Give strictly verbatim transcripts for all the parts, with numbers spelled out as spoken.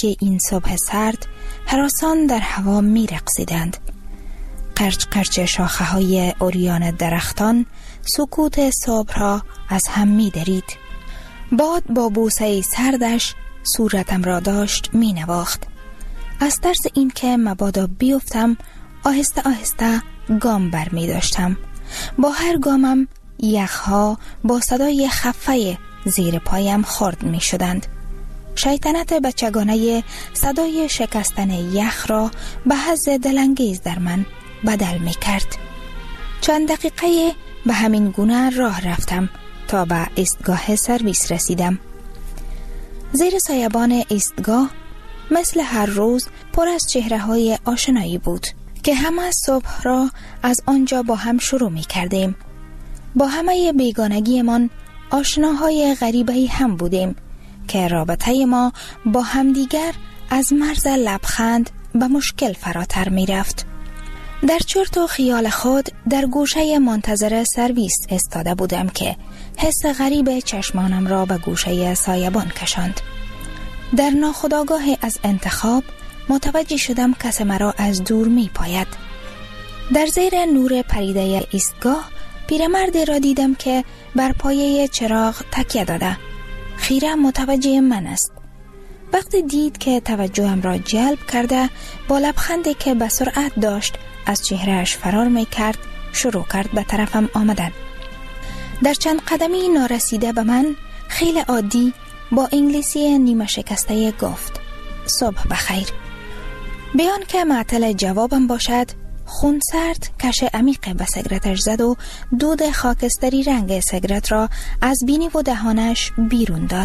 که این صبح سرد هراسان در هوا می رقصیدند. قرچ قرچ شاخه های اوریان درختان سکوت صبح را از هم می درید. باد با بوسه سردش صورتم را داشت می نواخت. از ترس این که مبادا بیفتم آهسته آهسته گام بر می داشتم. با هر گامم یخها با صدای خفه زیر پایم خرد می شدند. شیطنت بچگانه صدای شکستن یخ را به حظ دلانگیز در من بدل می کرد. چند دقیقه به همین گونه راه رفتم تا به ایستگاه سرویس رسیدم. زیر سایبان ایستگاه مثل هر روز پر از چهره های آشنایی بود که همه صبح را از آنجا با هم شروع می کردیم. با همه بیگانگی من آشناهای غریبی هم بودیم که رابطه ما با همدیگر از مرز لبخند به مشکل فراتر می رفت. در چرت و خیال خود در گوشه منتظر سرویس استاده بودم که حس غریب چشمانم را به گوشه سایبان کشاند. در ناخودآگاه از انتخاب متوجه شدم کس مرا از دور می پاید. در زیر نور پریده ایستگاه پیرمردی را دیدم که بر پایه چراغ تکیه داده. خیره متوجه من است. وقتی دید که توجهم را جلب کرده با لبخندی که به سرعت داشت از چهرهش فرار می کرد شروع کرد به طرفم آمدن. در چند قدمی نارسیده به من خیلی عادی با انگلیسی نیمه شکسته گفت صبح بخیر. بیان که معطل جوابم باشد خون سرد کش عمیق به سیگارتش زد و دود خاکستری رنگ سیگارت را از بینی و دهانش بیرون داد.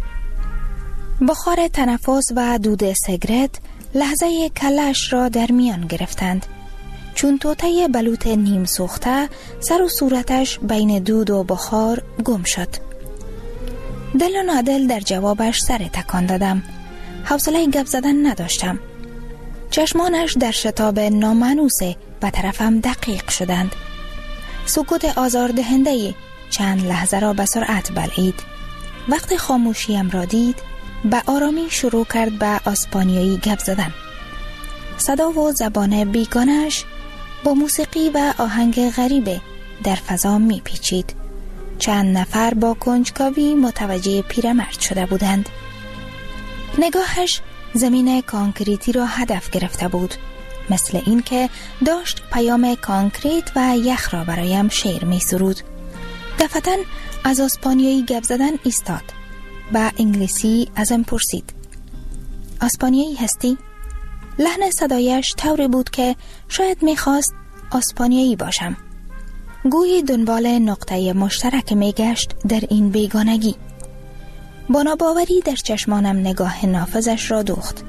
بخار تنفس و دود سیگارت لحظه کلش را در میان گرفتند. چون توته بلوط نیم سوخته سر و صورتش بین دود و بخار گم شد. دل و نادل در جوابش سر تکان دادم. حوصله گپ زدن نداشتم. چشمانش در شتاب نامانوسه به طرفم دقیق شدند. سکوت آزاردهنده‌ای چند لحظه را به سرعت بلعید. وقتی خاموشیم را دید به آرامی شروع کرد به اسپانیایی گپ زدن. صدا و زبان بیگانه‌اش با موسیقی و آهنگ غریبه در فضا می پیچید. چند نفر با کنجکاوی متوجه پیرمرد شده بودند. نگاهش زمین کانکریتی را هدف گرفته بود، مثل این که داشت پیام کانکریت و یخ را برایم شعر می سرود. دفعتاً از اسپانیایی گپ زدن ایستاد. با انگلیسی ازم پرسید اسپانیایی هستی؟ لحن صدایش طوری بود که شاید میخواست اسپانیایی باشم. گویی دنبال نقطه مشترک میگشت در این بیگانگی. با ناباوری در چشمانم نگاه نافذش را دوخت.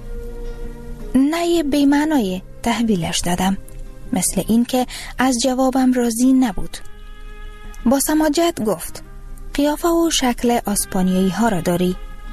نه بی‌معنای تحویلش دادم، مثل این که از جوابم راضی نبود. با سماجت گفت قیافه و شکل اسپانیایی ها را داری؟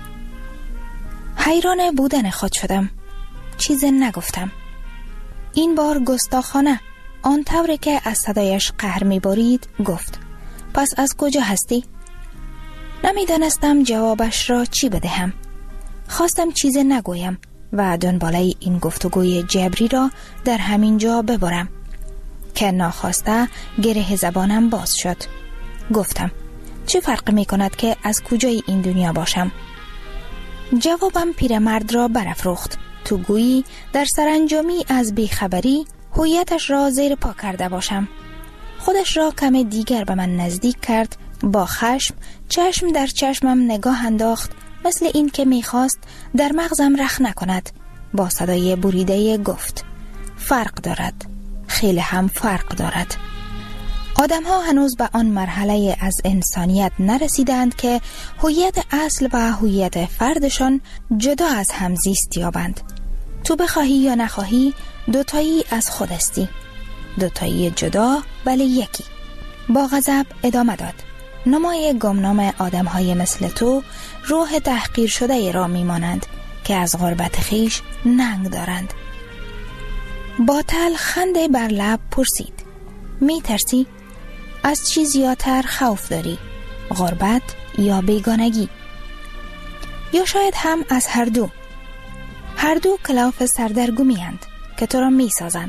حیران بودن خود شدم. چیز نگفتم. این بار گستاخانه آن طوری که از صدایش قهر می‌بارید گفت پس از کجا هستی؟ نمیدانستم جوابش را چی بدهم. خواستم چیز نگویم و دنباله این گفتگوی جبری را در همین جا ببرم که ناخواسته گره زبانم باز شد. گفتم چه فرق می کند که از کجای این دنیا باشم؟ جوابم پیرمرد را برافروخت. تو گویی در سرانجامی از بیخبری هویتش را زیر پا کرده باشم. خودش را کم دیگر به من نزدیک کرد. با خشم چشم در چشمم نگاه انداخت، مثل این که میخواست در مغزم رخ نکند. با صدای بریده گفت فرق دارد، خیلی هم فرق دارد. آدم ها هنوز به آن مرحله از انسانیت نرسیدند که هویت اصل و هویت فردشان جدا از هم زیست یابند. تو بخواهی یا نخواهی دوتایی از خود استی، دوتایی جدا ولی یکی. با غضب ادامه داد نمای گمنام آدم های مثل تو روح تحقیر شده را میمانند که از غربت خیش ننگ دارند. با تلخنده بر لب پرسید می ترسی؟ از چی زیادتر خوف داری؟ غربت یا بیگانگی؟ یا شاید هم از هر دو؟ هر دو کلاف سردرگمی‌اند که تو را می سازند.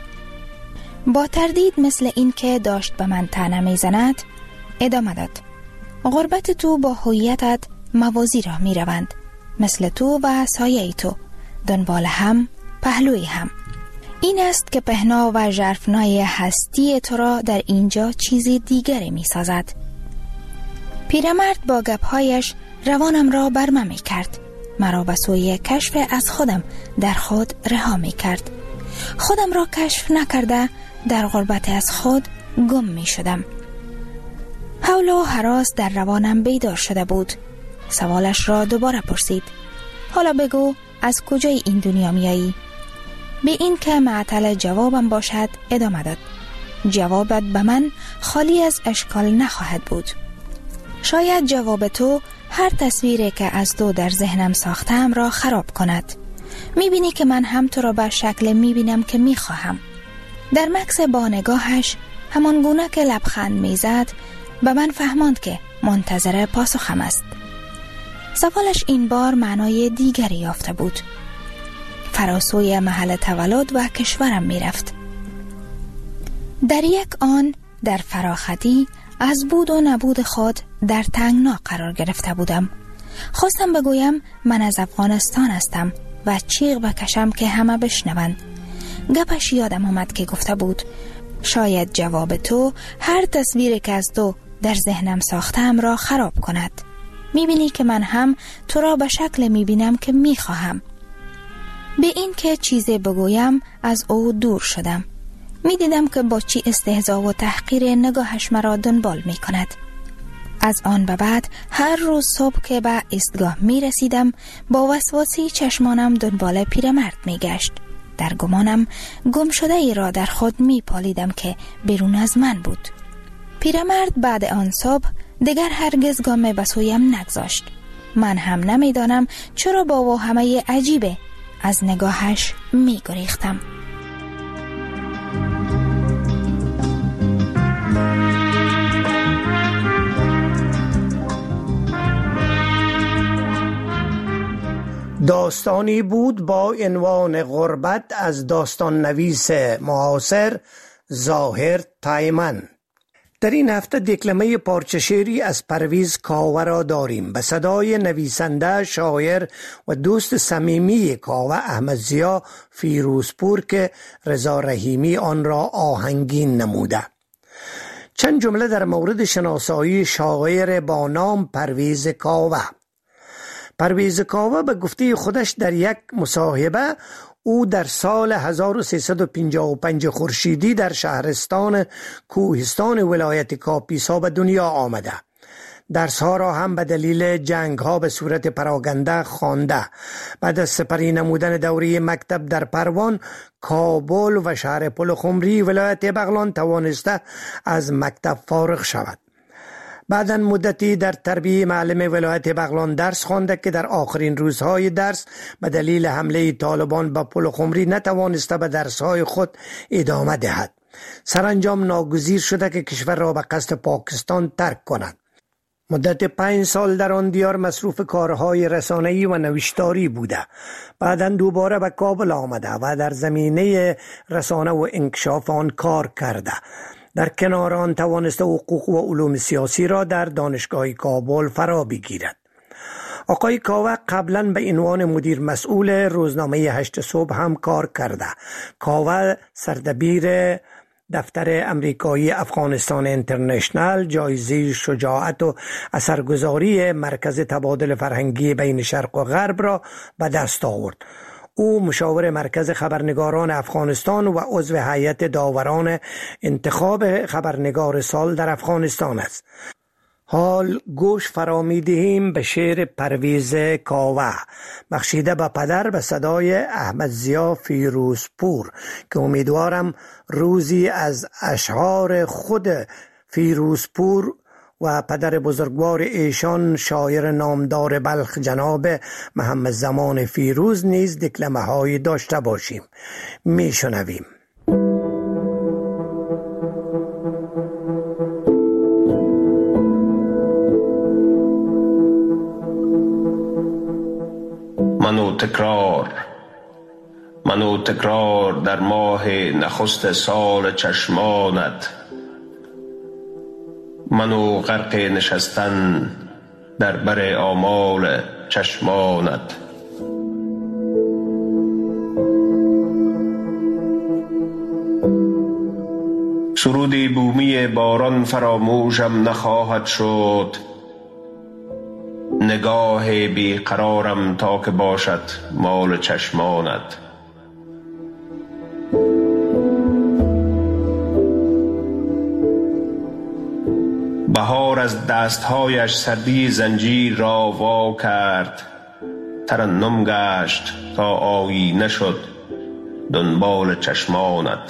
با تردید مثل این که داشت به من طعنه می زند ادامه داد: غربت تو با هویتت موازی را می روند، مثل تو و سایه تو، دنبال هم، پهلوی هم. این است که پهنا و ژرفنای هستی تو را در اینجا چیزی دیگری می سازد. پیرمرد با گپ‌هایش روانم را برمه می کرد. مرا به سوی کشف از خودم در خود رها می کرد. خودم را کشف نکرده در غربت از خود گم می شدم. حول و هراس در روانم بیدار شده بود. سوالش را دوباره پرسید: حالا بگو از کجای این دنیا میایی؟ به این که معطل جوابم باشد ادامه داد: جوابت به من خالی از اشکال نخواهد بود. شاید جواب تو هر تصویری که از تو در ذهنم ساختم را خراب کند. میبینی که من هم تو را به شکل میبینم که میخواهم. در مکس با نگاهش همان گونه که لبخند میزد به من فهماند که منتظر پاسخم است. سوالش این بار معنای دیگری یافته بود. فراسوی محل تولد و کشورم میرفت. در یک آن در فراختی از بود و نبود خود در تنگنا قرار گرفته بودم. خواستم بگویم من از افغانستان هستم و چیغ بکشم که همه بشنوند. گپش یادم آمد که گفته بود: شاید جواب تو هر تصویری که از تو در ذهنم ساختم را خراب کند. میبینی که من هم تو را به شکل میبینم که میخواهم. به این که چیزی بگویم از او دور شدم. میدیدم که با چی استهزا و تحقیر نگاهش مرا دنبال میکند. از آن به بعد هر روز صبح که به ایستگاه میرسیدم با وسواسی چشمانم دنبال پیرمرد میگشت. در گمانم گم شده ای را در خود میپالیدم که بیرون از من بود. پیرمرد بعد آن صبح دیگر هرگز گام به سویم نگذاشت. من هم نمیدانم چرا با وهمه عجیبه از نگاهش میگریختم. داستانی بود با عنوان غربت از داستان نویس معاصر ظاهر تایمن. در این هفته دکلمه پارچه شعری از پرویز کاوه را داریم به صدای نویسنده، شاعر و دوست صمیمی کاوه احمد ضیا فیروزپور که رضا رحیمی آن را آهنگین نموده. چند جمله در مورد شناسایی شاعر با نام پرویز کاوه. پرویز کاوه به گفته خودش در یک مصاحبه او در سال هزار و سیصد و پنجاه و پنج خورشیدی در شهرستان کوهستان ولایت کاپیسا به دنیا آمده. درسها را هم به دلیل جنگ ها به صورت پراگنده خوانده. بعد از سپری نمودن دوره مکتب در پروان، کابل و شهر پلخمری ولایت بغلان توانسته از مکتب فارغ شود. بعداً مدتی در تربیه معلم ولایت بغلان درس خوانده که در آخرین روزهای درس به دلیل حمله طالبان به پلخمری نتوانسته به درسهای خود ادامه دهد. سرانجام ناگزیر شده که کشور را به قصد پاکستان ترک کند. مدت پنج سال در آن دیار مصروف کارهای رسانه‌ای و نوشتاری بوده. بعداً دوباره به کابل آمده و در زمینه رسانه و انکشاف آن کار کرده. در کنار آن توانسته حقوق و علوم سیاسی را در دانشگاه کابل فرا بگیرد. آقای کاوه قبلا به عنوان مدیر مسئول روزنامه هشت صبح هم کار کرده. کاوه سردبیر دفتر امریکایی افغانستان اینترنشنل، جایزه شجاعت و اثرگذاری مرکز تبادل فرهنگی بین شرق و غرب را به دست آورد. او مشاور مرکز خبرنگاران افغانستان و عضو هیئت داوران انتخاب خبرنگار سال در افغانستان است. حال گوش فرا می‌دهیم به شعر پرویز کاوه بخشیده به پدر به صدای احمد ضیا فیروزپور که امیدوارم روزی از اشعار خود فیروزپور و پدر بزرگوار ایشان شاعر نامدار بلخ جناب محمد زمان فیروز نیز دکلمه های داشته باشیم. می شنویم. منو تکرار منو تکرار در ماه نخست سال چشمانت، منو غرق نشستن در بر آمال چشمانت. سرودی بومی باران فراموشم نخواهد شد، نگاه بیقرارم تا که باشد مال چشمانت. بهار از دستهایش سردی زنجیر را وا کرد، ترنم گشت تا آیینه شد دنبال چشمانت.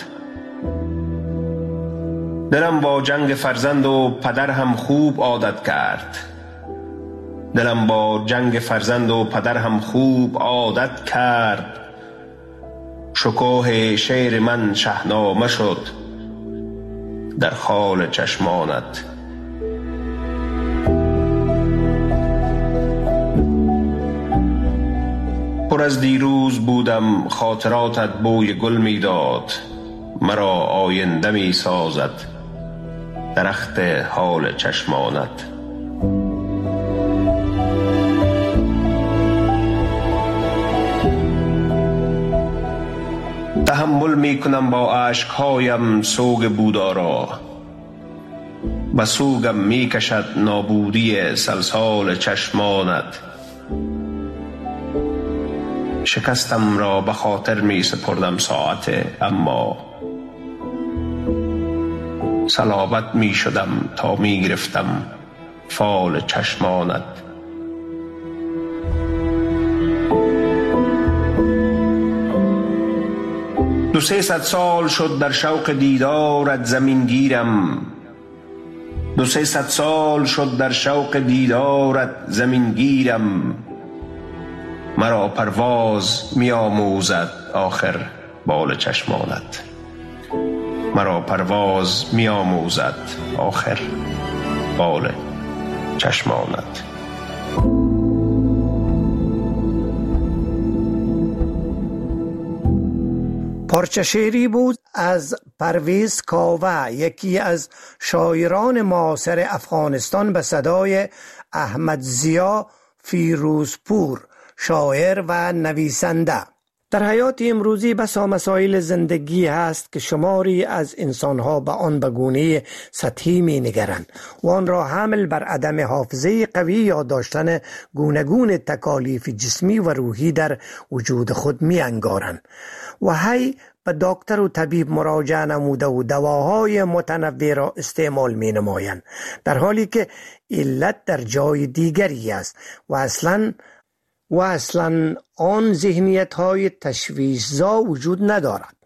دلم با جنگ فرزند و پدر هم خوب عادت کرد، دلم با جنگ فرزند و پدر هم خوب عادت کرد. شکوه شعر من شاهنامه شد در خال چشمانت. پر از دیروز بودم خاطراتت بوی گل می داد، مرا آینده می سازد درخت حال چشمانت. تحمل می کنم با اشکهایم سوگ بودارا، به سوگم می کشد نابودی سلسال چشمانت. شکستم را به خاطر می سپردم ساعت، اما صلابت می شدم تا می گرفتم فال چشمانت. دو سه ست سال شد در شوق دیدارت زمین گیرم، دو سه ست سال شد در شوق دیدارت زمین گیرم. مرا پرواز می آموزد آخر بال چشمانت، مرا پرواز می آموزد آخر بال چشمانت. پارچه شعری بود از پرویز کاوه، یکی از شاعران معاصر افغانستان، به صدای احمد ضیا فیروزپور، شاعر و نویسنده. در حیات امروزی بسا مسائل زندگی هست که شماری از انسانها به آن به گونه سطحی می نگرند و آن را حمل بر عدم حافظه قوی یا داشتن گوناگون تکالیف جسمی و روحی در وجود خود می انگارند و هی به دکتر و طبیب مراجعه نموده و دواهای متنوع را استعمال می نمایند، در حالی که علت در جای دیگری است و اصلاً و اصلا آن ذهنیت های تشویش‌زا وجود ندارد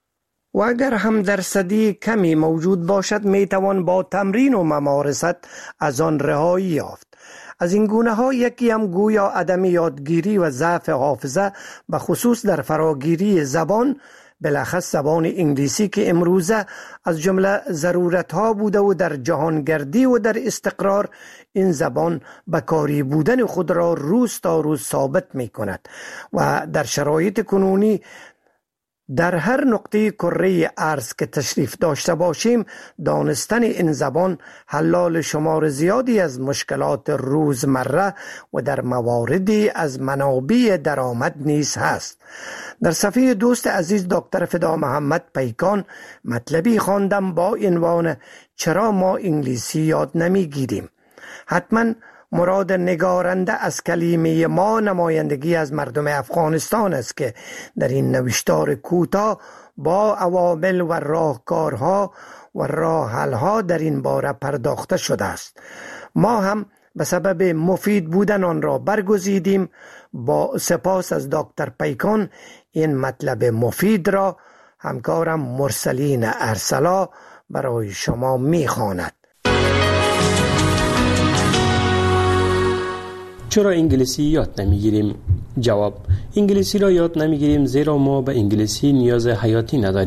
و اگر هم درصدی کمی موجود باشد می توان با تمرین و ممارست از آن رهایی یافت. از این گونه ها یکی هم گویا عدم یادگیری و ضعف حافظه، به خصوص در فراگیری زبان، بلخص زبان انگلیسی که امروزه از جمله ضرورت ها بوده و در جهانگردی و در استقرار این زبان بکاری بودن خود را روز تا روز ثابت می کند و در شرایط کنونی در هر نقطه کره ارض که تشریف داشته باشیم، دانستن این زبان حلال شمار زیادی از مشکلات روزمره و در مواردی از منابع درآمد نیز هست. در صفحه دوست عزیز دکتر فدا محمد پیکان مطلبی خواندم با عنوان چرا ما انگلیسی یاد نمیگیریم. حتما مراد نگارنده از کلمه ما نمایندگی از مردم افغانستان است که در این نوشتار کوتاه با عوامل و راهکارها و راهحل‌ها در این باره پرداخته شده است. ما هم به سبب مفید بودن آن را برگزیدیم. با سپاس از دکتر پیکان این مطلب مفید را همکارم مرسلین ارسلا برای شما می‌خواند. چرا انگلیسی یاد نمیگیریم؟ جواب: انگلیسی را یاد نمیگیریم زیرا ما به انگلیسی نیاز حیاتی نداریم.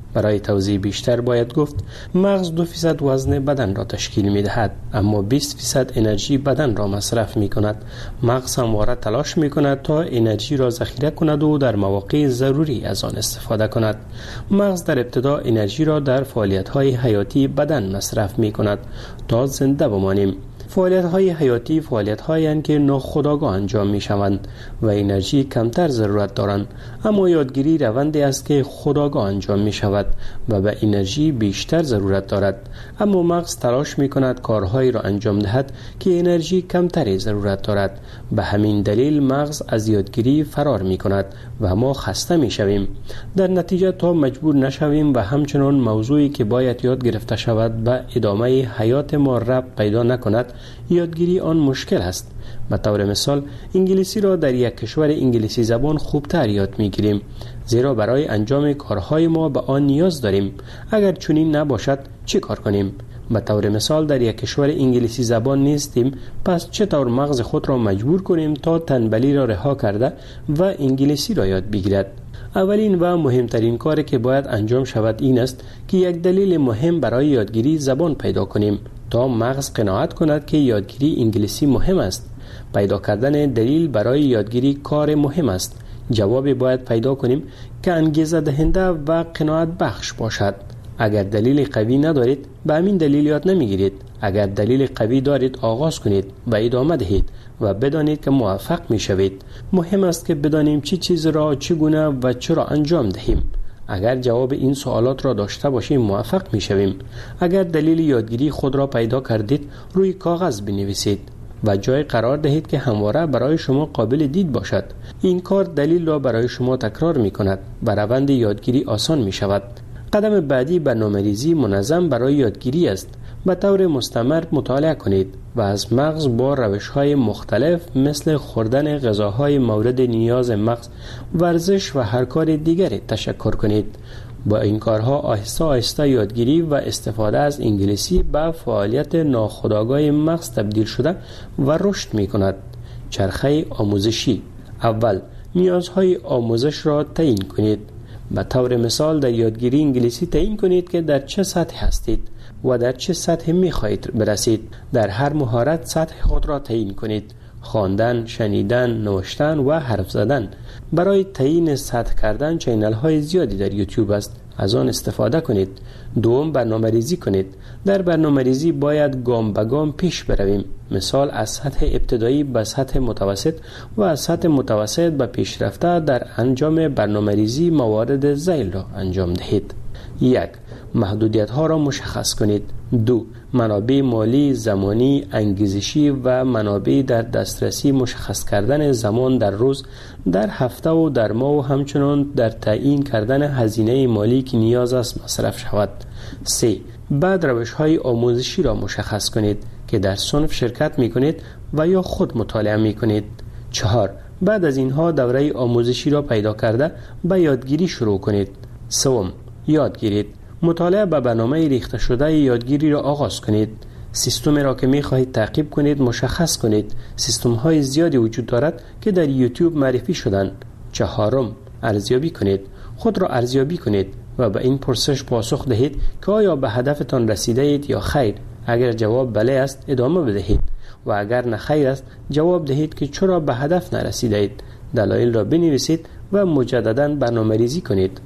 برای توضیح بیشتر باید گفت مغز دو فیصد وزن بدن را تشکیل می دهد، اما بیست فیصد انرژی بدن را مصرف می کند. مغز همواره تلاش می کند تا انرژی را ذخیره کند و در مواقع ضروری از آن استفاده کند. مغز در ابتدا انرژی را در فعالیت های حیاتی بدن مصرف می کند تا زنده بمانیم. فعالیت های حیاتی فعالیت هایی که ناخودآگاه انجام می شوند و انرژی کمتر ضرورت دارند، اما یادگیری روندی است که خودآگاه انجام می شود و به انرژی بیشتر ضرورت دارد، اما مغز تلاش می کند کارهایی را انجام دهد که انرژی کمتری ضرورت دارد. به همین دلیل مغز از یادگیری فرار می کند و ما خسته می شویم. در نتیجه تا مجبور نشویم و همچنان موضوعی که باید یاد گرفته شود به ادامه حیات ما ربط پیدا نکند، یادگیری آن مشکل است. به طور مثال انگلیسی را در یک کشور انگلیسی زبان خوبتر یاد میگیریم، زیرا برای انجام کارهای ما به آن نیاز داریم. اگر چنین نباشد چه کار کنیم؟ به طور مثال در یک کشور انگلیسی زبان نیستیم، پس چطور مغز خود را مجبور کنیم تا تنبلی را رها کرده و انگلیسی را یاد بگیرد؟ اولین و مهمترین کاری که باید انجام شود این است که یک دلیل مهم برای یادگیری زبان پیدا کنیم تا مغز قناعت کند که یادگیری انگلیسی مهم است. پیدا کردن دلیل برای یادگیری کار مهم است. جواب باید پیدا کنیم که انگیزه دهنده و قناعت بخش باشد. اگر دلیل قوی ندارید به همین دلیل یاد نمیگیرید. اگر دلیل قوی دارید آغاز کنید و ادامه دهید و بدانید که موفق می شوید. مهم است که بدانیم چی چیز را چگونه و چرا انجام دهیم. اگر جواب این سوالات را داشته باشیم موفق می شویم. اگر دلیل یادگیری خود را پیدا کردید روی کاغذ بنویسید و جای قرار دهید که همواره برای شما قابل دید باشد. این کار دلیل را برای شما تکرار می کند و روند یادگیری آسان می شود. قدم بعدی برنامه‌ریزی منظم برای یادگیری است. به طور مستمر مطالعه کنید و از مغز با روش‌های مختلف مثل خوردن غذاهای مورد نیاز مغز، ورزش و هر کار دیگری تشکر کنید. با این کارها آهسته آهسته یادگیری و استفاده از انگلیسی به فعالیت ناخودآگاه مغز تبدیل شده و رشد می کند. چرخه آموزشی: اول، نیازهای آموزش را تعیین کنید. به طور مثال در یادگیری انگلیسی تعیین کنید که در چه سطح هستید و در چه سطح می خواهید برسید. در هر مهارت سطح خود را تعیین کنید: خواندن، شنیدن، نوشتن و حرف زدن. برای تعیین سطح کردن چینل های زیادی در یوتیوب است، از آن استفاده کنید. دوم، برنامه ریزی کنید. در برنامه ریزی باید گام به گام پیش برویم. مثال از سطح ابتدایی به سطح متوسط و از سطح متوسط به پیشرفته در انجام برنامه ریزی موارد ذیل را انجام دهید. یک، محدودیت ها را مشخص کنید. دو، منابع مالی، زمانی، انگیزشی و منابع در دسترسی مشخص کردن زمان در روز، در هفته و در ماه و همچنان در تعیین کردن هزینه مالی که نیاز است مصرف شود. سه، بعد روش های آموزشی را مشخص کنید که در صنف شرکت می کنید و یا خود مطالعه می کنید. چهار، بعد از اینها دوره آموزشی را پیدا کرده به یادگیری شروع کنید. سوم، یاد گیرید. مطالعه به برنامه ریخته شده یادگیری را آغاز کنید. سیستمی را که می خواهید تعقیب کنید مشخص کنید. سیستم های زیادی وجود دارد که در یوتیوب معرفی شدند. چهارم، ارزیابی کنید. خود را ارزیابی کنید و به این پرسش پاسخ دهید که آیا به هدفتان رسیده اید یا خیر. اگر جواب بله است ادامه بدهید و اگر نه خیر است جواب دهید که چرا به هدف نرسیده اید. دلایل را بنویسید و مجددا برنامه‌ریزی کنید.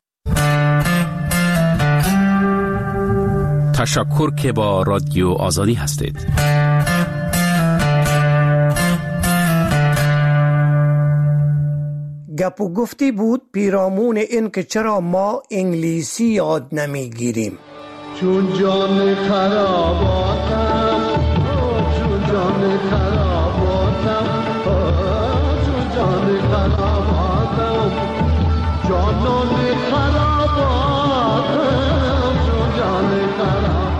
تشکر که با رادیو آزادی هستید. گپ و گفتی بود پیرامون این که چرا ما انگلیسی یاد نمیگیریم. چون جان خراباتم، چون جان خراباتم، چون جان خراباتم، جانان خراباتم، چون جان خراباتم.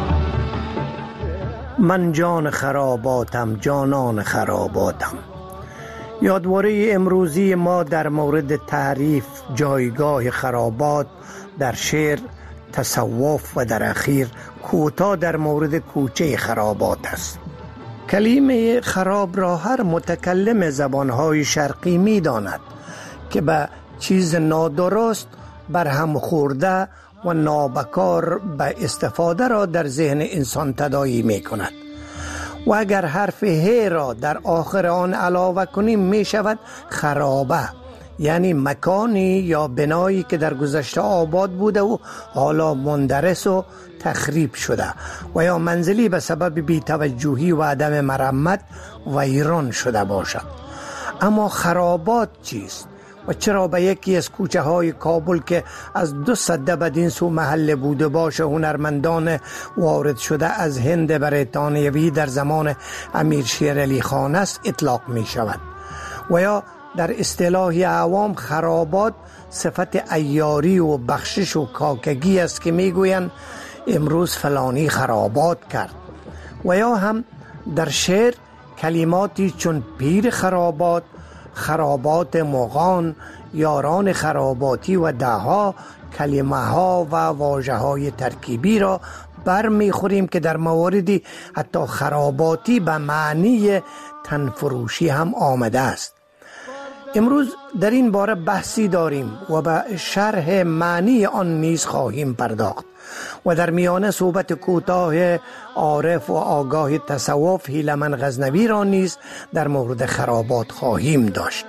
من جان خراباتم، جانان خراباتم. یادواره امروزی ما در مورد تعریف جایگاه خرابات در شعر، تصوف و در اخیر کوتاه در مورد کوچه خرابات است. کلمه خراب را هر متکلم زبانهای شرقی می داند که به چیز نادرست، برهم خورده، و نابکار به استفاده را در ذهن انسان تداعی می کند. و اگر حرف ه را در آخر آن علاوه کنیم می شود خرابه، یعنی مکانی یا بنایی که در گذشته آباد بوده و حالا مندرس و تخریب شده، و یا منزلی به سبب بی‌توجهی و عدم مرمت ویران شده باشد. اما خرابات چیست؟ و چرا به یکی از کوچه های کابل که از دو سده بدین سو محل بوده باشه هنرمندان وارد شده از هند بریتانیوی در زمان امیر شیر علی خان است اطلاق می شود؟ و یا در اصطلاح عوام خرابات صفت عیاری و بخشش و کاکگی است که می گویند امروز فلانی خرابات کرد. و یا هم در شعر کلماتی چون پیر خرابات، خرابات مغان، یاران خراباتی و دهها کلمه ها و واژه های ترکیبی را برمیخوریم که در مواردی حتی خراباتی به معنی تنفروشی هم آمده است. امروز در این باره بحثی داریم و به شرح معنی آن نیز خواهیم پرداخت و در میانه صحبت کوتاه عارف و آگاه تصوف هیلمن غزنوی را نیز در مورد خرابات خواهیم داشت.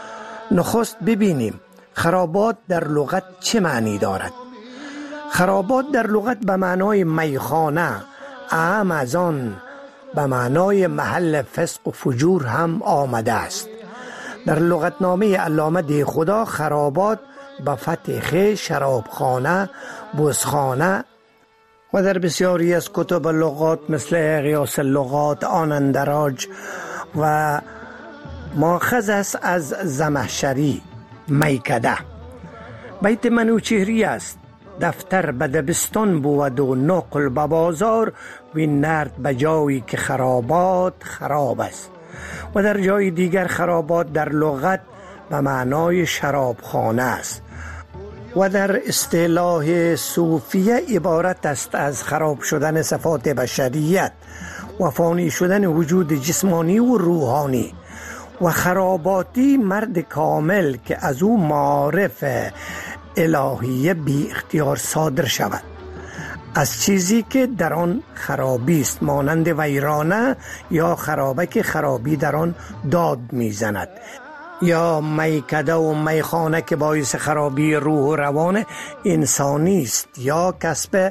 نخست ببینیم خرابات در لغت چه معنی دارد. خرابات در لغت به معنای میخانه، اعم از آن به معنای محل فسق و فجور هم آمده است. در لغتنامه علامه دیخدا خرابات به فتح خ شرابخانه، بزخانه و در بسیاری از کتب لغات مثل قیاس اللغات، آنندراج و ماخذ است از زمخشری میکده. بیت منوچهری است: دفتر به دبستان بود و نقل به بازار، وین نرد به جایی که خرابات خراب است. و در جای دیگر خرابات در لغت به معنای شرابخانه است و در اصطلاح صوفیه عبارت است از خراب شدن صفات بشریت و فانی شدن وجود جسمانی و روحانی. و خراباتی مرد کامل که از او معارف الهیه بی اختیار صادر شود از چیزی که در آن خرابی است، مانند ویرانه یا خرابه که خرابی در آن داد میزند، یا میکده و میخانه که باعث خرابی روح و روان انسانی است، یا کسب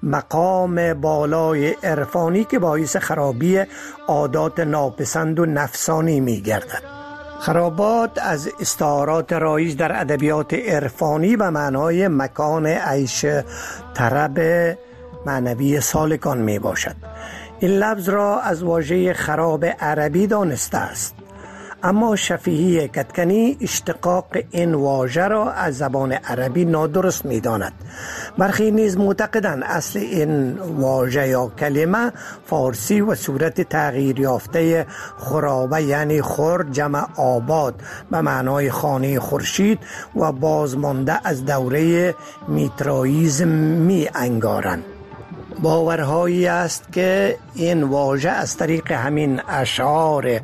مقام بالای عرفانی که باعث خرابی عادات ناپسند و نفسانی میگردد. خرابات از استعارات رایج در ادبیات عرفانی به معنای مکان عیش طرب معنوی سالکان می باشد. این لفظ را از واژه خراب عربی دانسته است، اما شفیعی کتکنی اشتقاق این واژه را از زبان عربی نادرست می داند. برخی نیز معتقدند اصل این واژه یا کلمه فارسی و صورت تغییر یافته خرابه یعنی خور جمع آباد به معنای خانه خورشید و بازمانده از دوره میترائیسم می انگارند. باورهایی است که این واژه از طریق همین اشعار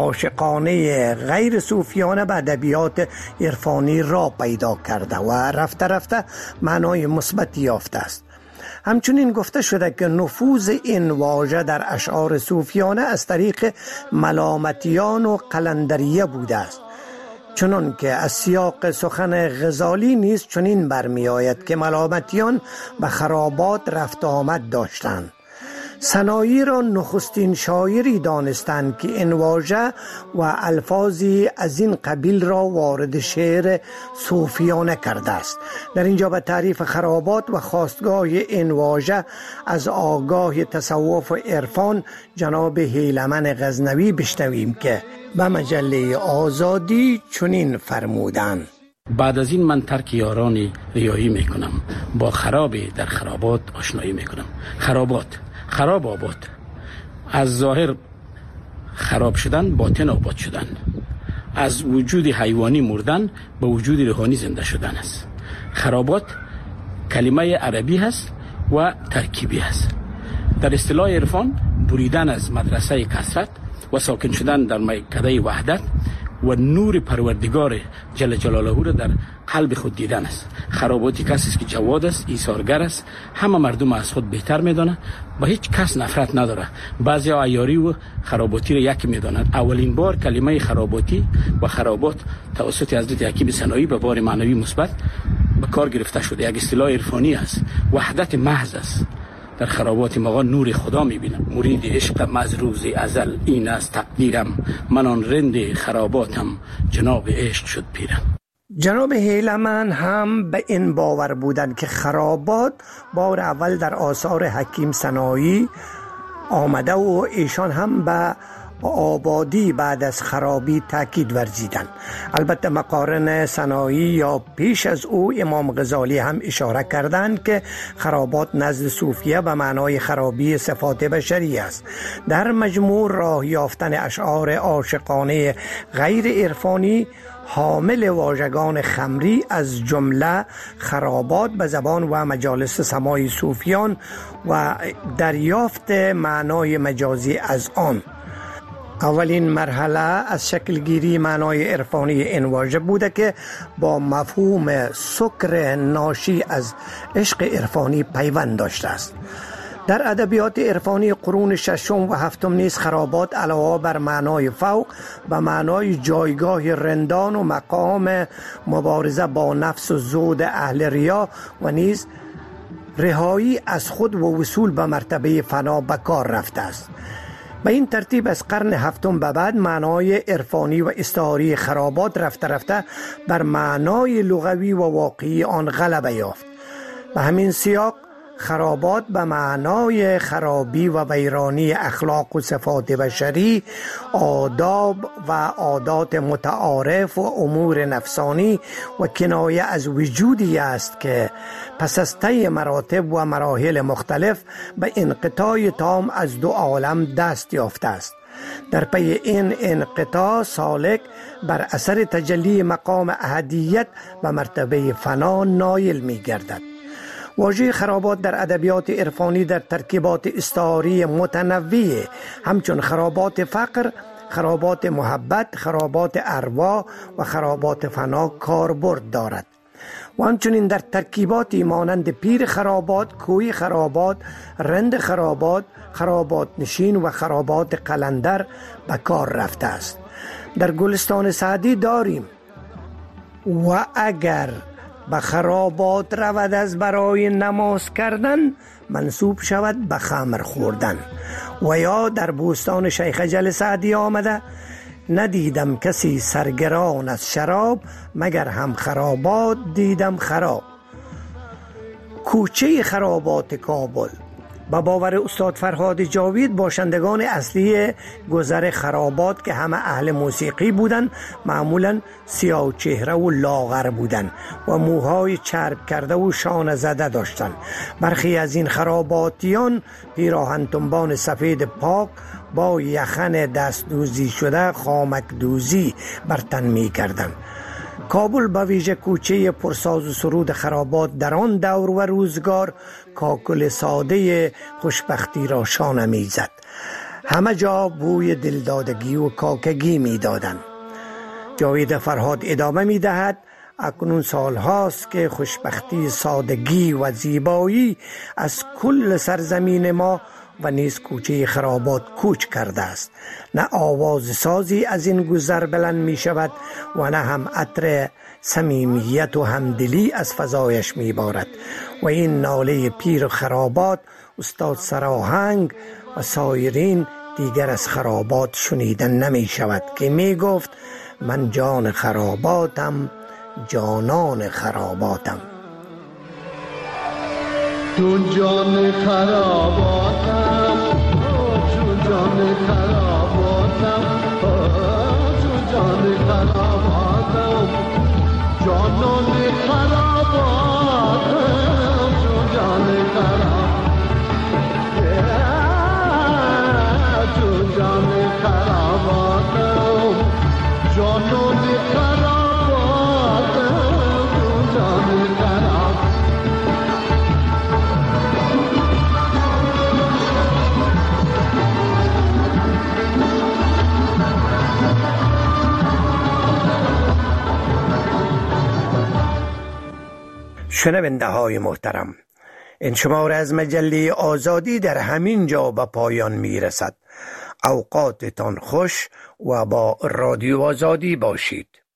عاشقانه غیر صوفیانه به ادبیات عرفانی را پیدا کرده و رفته رفته معنای مثبتی یافته است. همچنین گفته شده که نفوذ این واژه در اشعار صوفیانه از طریق ملامتیان و قلندریه بوده است، چنان که از سیاق سخن غزالی نیز چنین برمی آید که ملامتیان به خرابات رفت آمد داشتند. سنایی را نخستین شاعری دانستند که این واژه و الفاظی از این قبیل را وارد شعر صوفیانه کرده است. در اینجا به تعریف خرابات و خاستگاه این واژه از آگاه تصوف و عرفان جناب هیلمن غزنوی بشنویم که به مجله آزادی چنین فرمودند: بعد از این من ترک یارانی ریایی میکنم، با خرابی در خرابات آشنایی میکنم. خرابات، خراب آباد، از ظاهر خراب شدن باطن آباد شدن، از وجود حیوانی مردن به وجود روحانی زنده شدن است. خرابات کلمه عربی هست و ترکیبی هست. در اصطلاح عرفان بریدن از مدرسه کثرت و ساکن شدن در میکده وحدت و نور پروردگار جل جلاله را در قلب خود دیدن است. خراباتی کسی است که جواد است، ایثارگر است، همه مردم از خود بهتر میدانه، با هیچ کس نفرت نداره. بعضی عیاری و خراباتی را یکی میدانند. اولین بار کلمه خراباتی و خرابات توسط حضرت حکیم سنایی به بار معنوی مثبت به کار گرفته شده. یک اصطلاح عرفانی است، وحدت محض است. در خرابات مغان نور خدا میبینم. مرید عشق از روز ازل، این است تقدیرم، من آن رند خراباتم، جناب عشق شد پیرم. جناب هیلمن هم به این باور بودند که خرابات بار اول در آثار حکیم سنایی آمده و ایشان هم به آبادی بعد از خرابی تاکید ورزیدند. البته مقارن سنایی یا پیش از او امام غزالی هم اشاره کردند که خرابات نزد صوفیه به معنای خرابی صفات بشری است. در مجموع راه یافتن اشعار عاشقانه غیر عرفانی حامل واژگان خمری از جمله خرابات به زبان و مجالس سماعی صوفیان و دریافت معنای مجازی از آن. اولین مرحله از شکلگیری معنای عرفانی این واژه بوده که با مفهوم سکر ناشی از عشق عرفانی پیوند داشته است. در ادبیات عرفانی قرون ششم و هفتم نیز خرابات علاوه بر معنای فوق و معنای جایگاه رندان و مقام مبارزه با نفس و زود اهل ریا و نیز رهایی از خود و وصول به مرتبه فنا به کار رفته است. به این ترتیب از قرن هفتم به بعد معنای عرفانی و استعاری خرابات رفته رفته بر معنای لغوی و واقعی آن غلبه یافت. به همین سیاق خرابات به معنای خرابی و ویرانی اخلاق و صفات بشری، آداب و عادات متعارف و امور نفسانی و کنایه از وجودی است که پس از طی مراتب و مراحل مختلف به انقطاع تام از دو عالم دست یافته است. در پی این انقطاع سالک بر اثر تجلی مقام احدیت و مرتبه فنا نایل می گردد. واژه خرابات در ادبیات عرفانی در ترکیبات استعاری متنوع همچون خرابات فقر، خرابات محبت، خرابات ارواح و خرابات فنا کاربرد دارد و همچنین در ترکیباتی مانند پیر خرابات، کوی خرابات، رند خرابات، خرابات نشین و خرابات قلندر به کار رفته است. در گلستان سعدی داریم: و اگر به خرابات رود از برای نماز کردن، منسوب شود به خمر خوردن. و یا در بوستان شیخ جل سعدی آمده: ندیدم کسی سرگران از شراب، مگر هم خرابات دیدم خراب. کوچه خرابات کابل با باور استاد فرهاد جاوید باشندگان اصلی گذر خرابات که همه اهل موسیقی بودند معمولا سیاه چهره و لاغر بودند و موهای چرب کرده و شانه زده داشتند. برخی از این خراباتیان پیراهن تنبان سفید پاک با یخن دست دوزی شده خامک دوزی بر تن می کردند. کابل با ویژه کوچه پرساز و سرود خرابات در آن دور و روزگار کاکل ساده خوشبختی را شانه می زد. همه جا بوی دلدادگی و کاکگی می دادند. جاوید فرهاد ادامه می دهد: اکنون سال هاست که خوشبختی، سادگی و زیبایی از کل سرزمین ما و نیز کوچه خرابات کوچ کرده است. نه آواز سازی از این گذر بلند می شود و نه هم عطر صمیمیت و همدلی از فضایش می بارد و این ناله پیر خرابات، استاد سراهنگ و سایرین دیگر از خرابات شنیدن نمی شود که می گفت: من جان خراباتم، جانان خراباتم. تو جان خراباتم، تو جان خراباتم، تو جان خراباتم، جانان خراباتم، تو جان خراباتم، تو جان خراباتم، جانان خراباتم، تو جان خراباتم. شنونده های محترم، این شماره از مجله آزادی در همین جا به پایان می رسد. اوقاتتان خوش و با رادیو آزادی باشید.